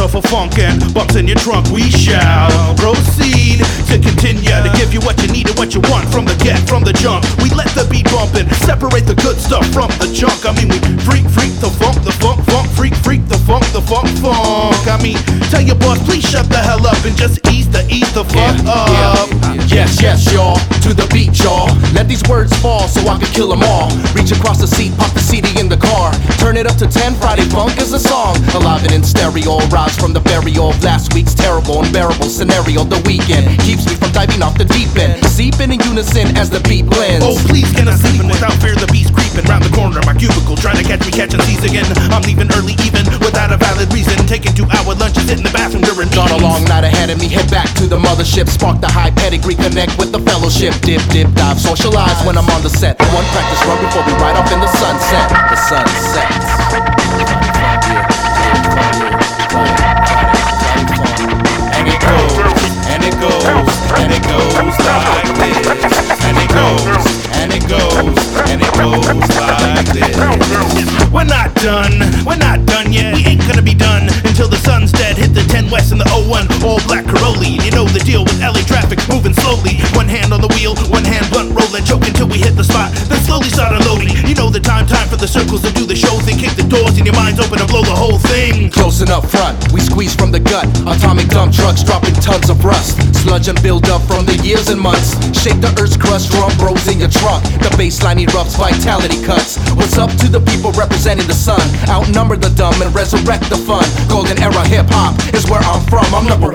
for funk and bumps in your trunk. We shall proceed to continue to give you what you need and what you want from the get, from the jump. We let the beat bump and separate the good stuff from the junk. I mean, we freak the funk, freak the funk, funk. I mean, tell your boss, please shut the hell up and just ease the fuck up. Yes, y'all, to the beat, y'all. Let these words fall so I can kill them all. Reach across the seat, pop the CD in the car. Turn it up to 10, Friday Funk is a song. Alive and in stereo, rise from the burial of last week's terrible, unbearable scenario. The weekend keeps me from diving off the deep end, seeping in unison as the beat blends. Oh, please get us sleeping without fear, the beast creeping round the corner of my cubicle, trying to catch me catching these again. I'm leaving early even without a valid reason, taking 2-hour lunches in the bathroom during Got a long night ahead of me, head back to the mothership. Spark the high pedigree, connect with the fellowship. Dip, dive, socialize when I'm on the set. One practice run before we ride off in the sunset. The sun sets. And it goes, and it goes, and it goes like this. And it goes, and it goes, and it goes like this. We're not done yet. We ain't gonna be done until the sun's dead. Hit the 10 West and the 01, all black Corolla. You know the deal with LA traffic, moving slowly. One hand on the wheel, one hand blunt rolling, choking till we hit the spot. Then slowly start unloading. You know the time for the circles to do the show thing. Kick the doors and your mind's open and blow the whole thing. Close and up front, we squeeze from the gut. Atomic dump trucks dropping tons of rust. Sludge and build up from the years and months. Shake the earth's crust, drum bros in your trunk. The baseline erupts, vitality cuts. What's up to the people representing the sun? Outnumber the dumb and resurrect the fun. Golden era hip hop is where I'm from. I'm number